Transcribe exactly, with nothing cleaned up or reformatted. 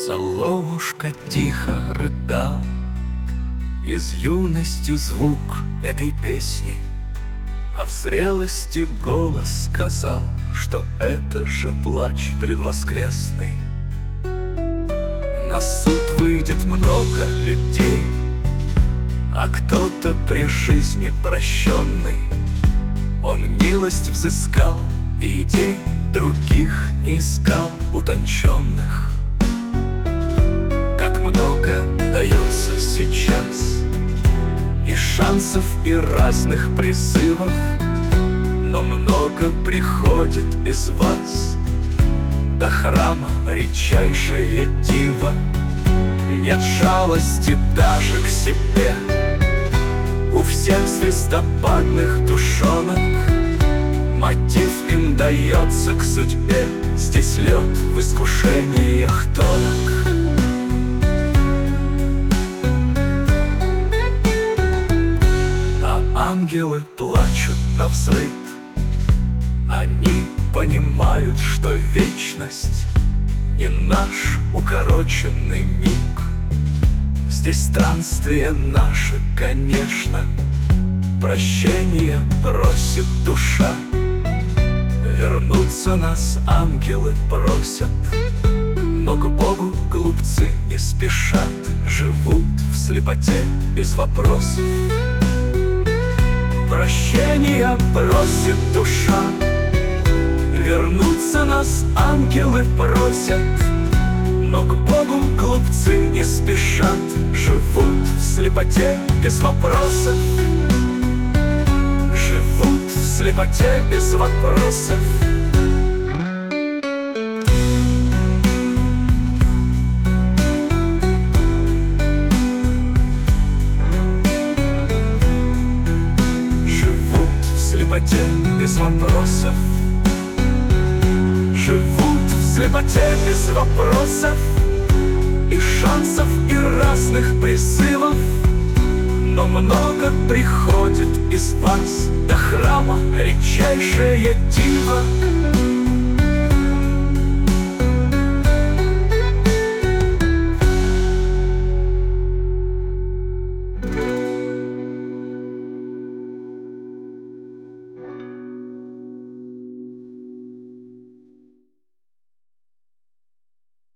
Соловушка тихо рыдал, и с юностью звук этой песни, а в зрелости голос сказал, что это же плач предвоскресный. На суд выйдет много людей, а кто-то при жизни прощенный. Он милость взыскал и идей других не искал утонченных. Как много дается сейчас и шансов, и разных призывов, но много приходит из вас до храма редчайшее диво. Нет жалости даже к себе у всех звездопадных душонок. Мотив им дается к судьбе, здесь лед в искушениях тонок. А ангелы плачут навзрыд, они понимают, что вечность не наш укороченный миг. Здесь странствие наше, конечно, прощение просит душа. Вернуться нас ангелы просят, но к Богу глупцы не спешат, живут в слепоте без вопросов. Прощения просит душа, вернуться нас ангелы просят, но к Богу глупцы не спешат, живут в слепоте без вопросов. Живут в слепоте без вопросов. Живут в слепоте без вопросов. Живут в слепоте без вопросов и шансов, и разных призывов, но много приходит из вас до храма редчайшее диво.